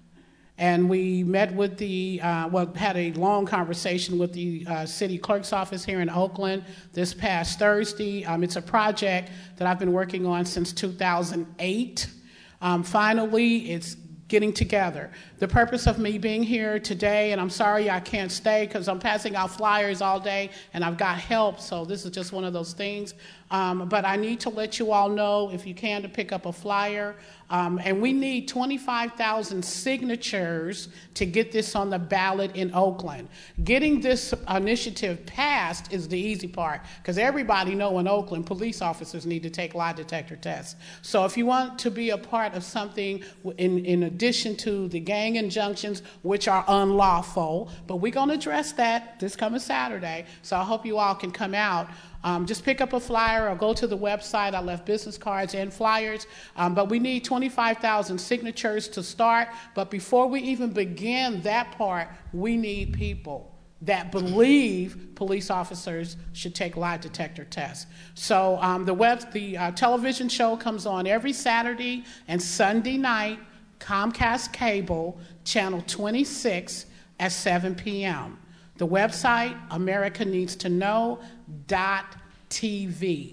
and we met with the, uh, well, had a long conversation with the uh, city clerk's office here in Oakland this past Thursday. Um, it's a project that I've been working on since two thousand eight. Um, finally, it's getting together. The purpose of me being here today, and I'm sorry I can't stay because I'm passing out flyers all day and I've got help, so this is just one of those things. Um, but I need to let you all know, if you can, to pick up a flyer. Um, and we need twenty-five thousand signatures to get this on the ballot in Oakland. Getting this initiative passed is the easy part, because everybody know in Oakland police officers need to take lie detector tests. So if you want to be a part of something in, in addition to the gang injunctions, which are unlawful, but we're going to address that this coming Saturday, so I hope you all can come out. Um, just pick up a flyer or go to the website. I left business cards and flyers. Um, but we need twenty-five thousand signatures to start. But before we even begin that part, we need people that believe police officers should take lie detector tests. So um, the web, the uh, television show comes on every Saturday and Sunday night, Comcast Cable, channel twenty-six at seven p.m. The website, America Needs to Know dot T V.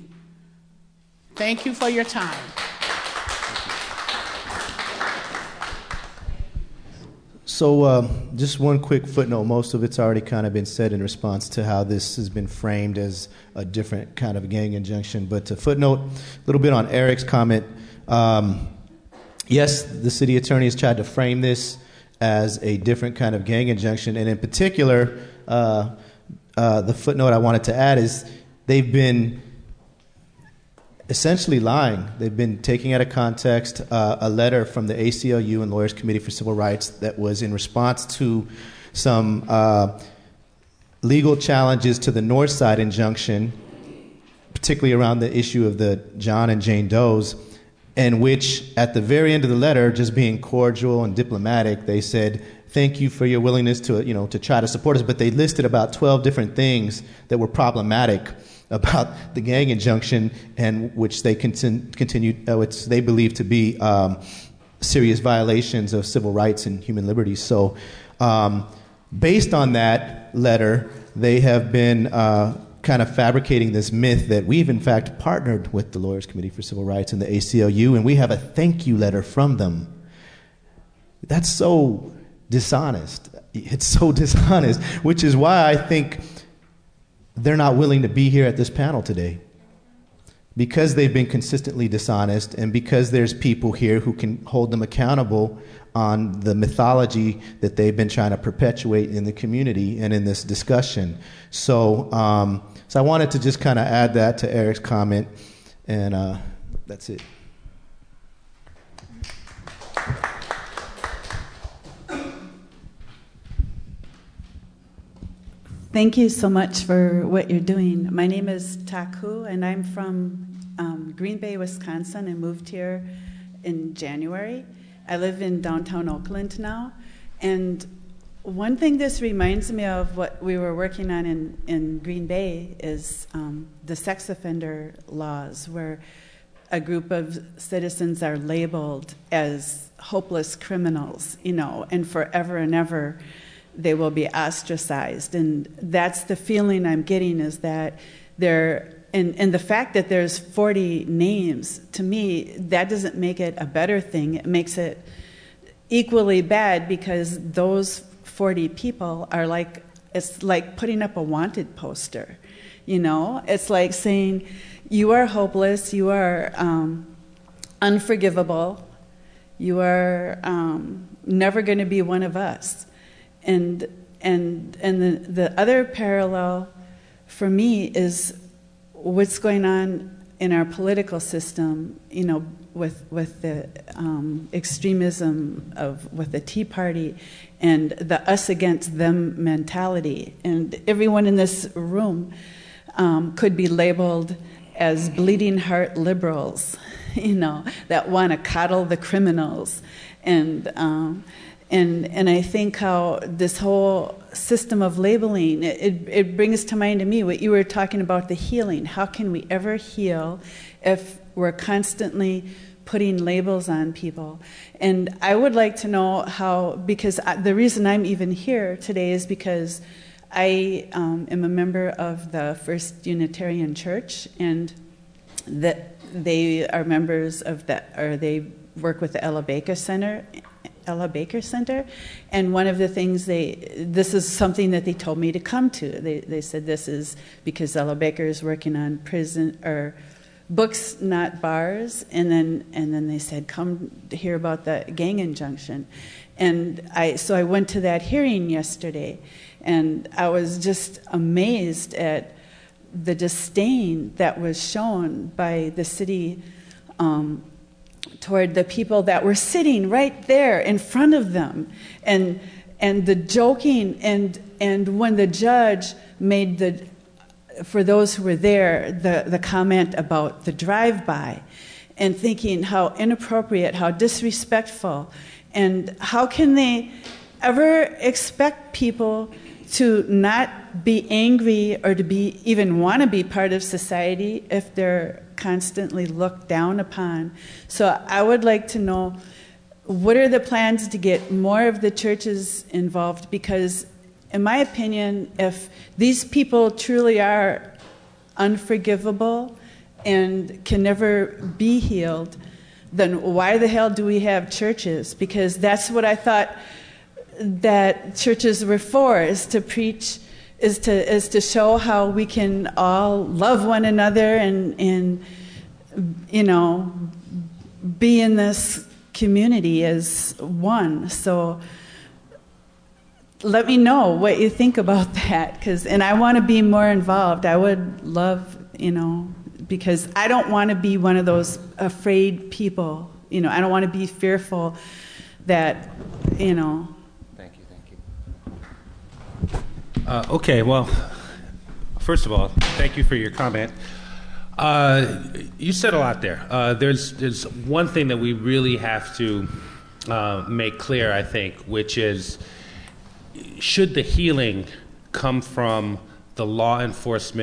Thank you for your time. So uh, just one quick footnote. Most of it's already kind of been said in response to how this has been framed as a different kind of gang injunction. But to footnote a little bit on Eric's comment, um, yes, the city attorney has tried to frame this as a different kind of gang injunction. And in particular, uh, uh, the footnote I wanted to add is they've been essentially lying. They've been taking out of context uh, a letter from the A C L U and Lawyers Committee for Civil Rights that was in response to some uh, legal challenges to the Northside injunction, particularly around the issue of the John and Jane Does, in which at the very end of the letter, just being cordial and diplomatic, they said, thank you for your willingness to, you know, to try to support us. But they listed about twelve different things that were problematic about the gang injunction, and which they continu- continued, uh, which they believe to be um, serious violations of civil rights and human liberties. So um, based on that letter, they have been uh, kind of fabricating this myth that we've in fact partnered with the Lawyers Committee for Civil Rights and the A C L U, and we have a thank you letter from them. That's so dishonest. It's so dishonest, which is why I think they're not willing to be here at this panel today. Because they've been consistently dishonest, and because there's people here who can hold them accountable on the mythology that they've been trying to perpetuate in the community and in this discussion. So, um, so I wanted to just kind of add that to Eric's comment, and uh, that's it. Thank you so much for what you're doing. My name is Taku, and I'm from um, Green Bay, Wisconsin, and moved here in January. I live in downtown Oakland now, and one thing this reminds me of what we were working on in, in Green Bay is um, the sex offender laws, where a group of citizens are labeled as hopeless criminals, you know, and forever and ever they will be ostracized. And that's the feeling I'm getting, is that they're, and, and the fact that there's forty names, to me, that doesn't make it a better thing. It makes it equally bad, because those forty people are like, it's like putting up a wanted poster, you know? It's like saying, you are hopeless, you are um, unforgivable, you are um, never going to be one of us. And and and the, the other parallel for me is what's going on in our political system, you know, with with the um, extremism of with the Tea Party and the us against them mentality. And everyone in this room um, could be labeled as bleeding heart liberals, you know, that want to coddle the criminals. And um, And and I think how this whole system of labeling, it, it brings to mind to me what you were talking about, the healing. How can we ever heal if we're constantly putting labels on people? And I would like to know how, because I, the reason I'm even here today is because I um, am a member of the First Unitarian Church, and that they are members of that, or they work with the Ella Baker Center. Ella Baker Center, and one of the things they, this is something that they told me to come to. They they said this is because Ella Baker is working on prison or books, not bars, and then and then they said come to hear about the gang injunction, and I so I went to that hearing yesterday, and I was just amazed at the disdain that was shown by the city Um, toward the people that were sitting right there in front of them, and and the joking, and and when the judge made the, for those who were there, the, the comment about the drive-by, and thinking how inappropriate, how disrespectful, and how can they ever expect people to not be angry or to be even want to be part of society if they're constantly looked down upon. So I would like to know, what are the plans to get more of the churches involved? Because in my opinion, if these people truly are unforgivable and can never be healed, then why the hell do we have churches? Because that's what I thought that churches were for, is to preach, is to is to show how we can all love one another and and you know be in this community as one. So let me know what you think about that, because and I want to be more involved. I would love, you know, because I don't want to be one of those afraid people. You know, I don't want to be fearful that, you know. Uh, okay, well, first of all, thank you for your comment. Uh, you said a lot there. Uh, there's, there's one thing that we really have to uh, make clear, I think, which is, should the healing come from the law enforcement